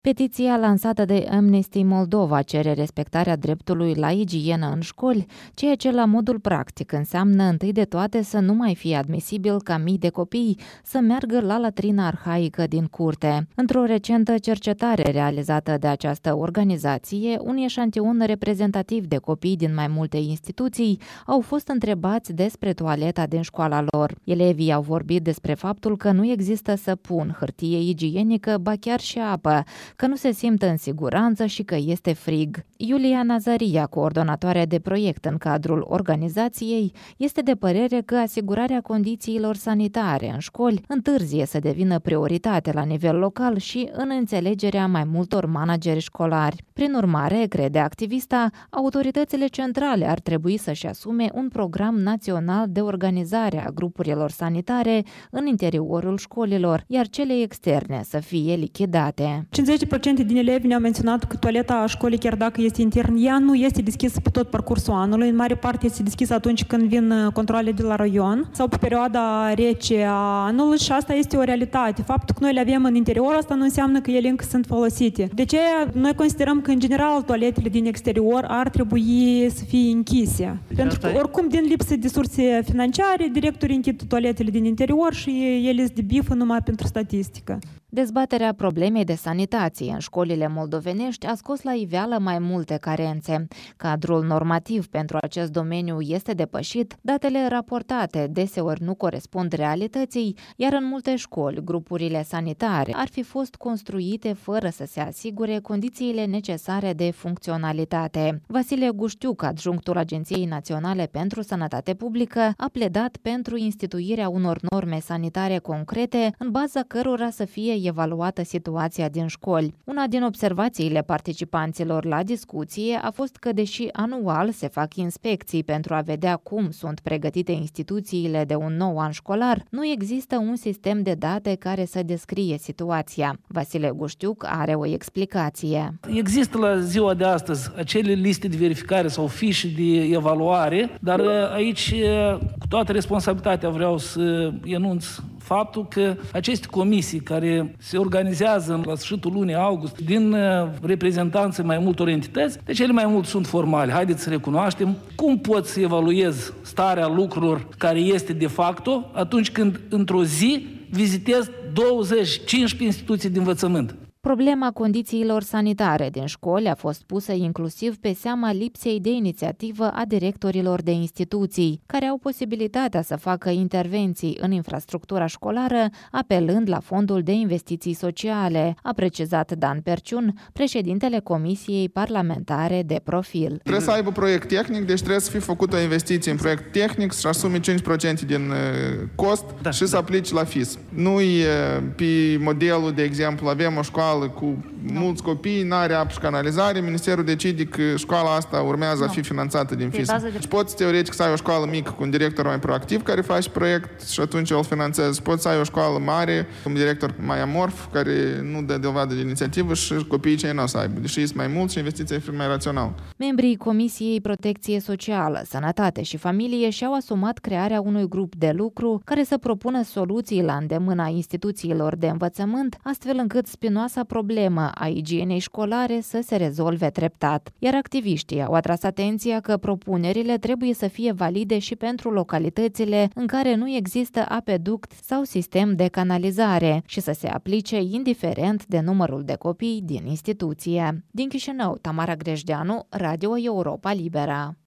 Petiția lansată de Amnesty Moldova cere respectarea dreptului la igienă în școli, ceea ce la modul practic înseamnă întâi de toate să nu mai fie admisibil ca mii de copii să meargă la latrina arhaică din curte. Într-o recentă cercetare realizată de această organizație, un eșantion reprezentativ de copii din mai multe instituții au fost întrebați despre toaleta din școala lor. Elevii au vorbit despre faptul că nu există săpun, hârtie igienică, ba chiar și apă, că nu se simt în siguranță și că este frig. Iulia Nazaria, coordonatoare de proiect în cadrul organizației, este de părere că asigurarea condițiilor sanitare în școli întârzie să devină prioritate la nivel local și în înțelegerea mai multor manageri școlari. Prin urmare, crede activista, autoritățile centrale ar trebui să-și asume un program național de organizare a grupurilor sanitare în interiorul școlilor, iar cele externe să fie lichidate. 50% din elevi ne-au menționat că toaleta școlii, chiar dacă este intern, ea nu este deschisă pe tot parcursul anului. În mare parte este deschisă atunci când vin controale de la raion sau pe perioada rece a anului și asta este o realitate. Faptul că noi le avem în interior, asta nu înseamnă că ele încă sunt folosite. De ce noi considerăm că, în general, toaletele din exterior ar trebui să fie închise. Pentru că, oricum, din lipsă de surse financiare, directorii închid toaletele din interior și ele sunt de bifă numai pentru statistică. Dezbaterea problemei de sanitație în școlile moldovenești a scos la iveală mai multe carențe. Cadrul normativ pentru acest domeniu este depășit, datele raportate deseori nu corespund realității, iar în multe școli, grupurile sanitare ar fi fost construite fără să se asigure condițiile necesare de funcționalitate. Vasile Guștiuc, adjunctul Agenției Naționale pentru Sănătate Publică, a pledat pentru instituirea unor norme sanitare concrete, în baza cărora să fie evaluată situația din școli. Una din observațiile participanților la discuție a fost că, deși anual se fac inspecții pentru a vedea cum sunt pregătite instituțiile de un nou an școlar, nu există un sistem de date care să descrie situația. Vasile Guștiuc are o explicație. Există la ziua de astăzi acele liste de verificare sau fișe de evaluare, dar aici, cu toată responsabilitatea, vreau să enunț faptul că aceste comisii care se organizează la sfârșitul lunii august din reprezentanții mai multor entități, de cele mai mult sunt formale. Haideți să recunoaștem cum poți să evaluezi starea lucrurilor care este de facto atunci când într-o zi vizitezi 20-15 instituții de învățământ. Problema condițiilor sanitare din școli a fost pusă inclusiv pe seama lipsei de inițiativă a directorilor de instituții, care au posibilitatea să facă intervenții în infrastructura școlară, apelând la Fondul de Investiții Sociale, a precizat Dan Perciun, președintele Comisiei Parlamentare de Profil. Trebuie să aibă proiect tehnic, deci trebuie să fie făcută o investiție în proiect tehnic, să asumi 5% din cost și să aplici la FIS. Nu-i pe modelul, de exemplu, avem o școală cu mulți copii, n-are apă și canalizare, Ministerul decide că școala asta urmează a fi finanțată din FIS. Și poți teoretic să ai o școală mică cu un director mai proactiv care face proiect și atunci îl finanțezi. Poți să ai o școală mare cu un director mai amorf care nu dă dovadă de inițiativă și copiii cei nu o să aibă. Deși sunt mai mulți și investiția e mai rațională. Membrii Comisiei Protecție Socială, Sănătate și Familie și-au asumat crearea unui grup de lucru care să propună soluții la îndemâna instituțiilor de învățământ, astfel încât spinoasa problemă a igienei școlare să se rezolve treptat. Iar activiștii au atras atenția că propunerile trebuie să fie valide și pentru localitățile în care nu există apeduct sau sistem de canalizare și să se aplice indiferent de numărul de copii din instituție. Din Chișinău, Tamara Grejdeanu, Radio Europa Libera.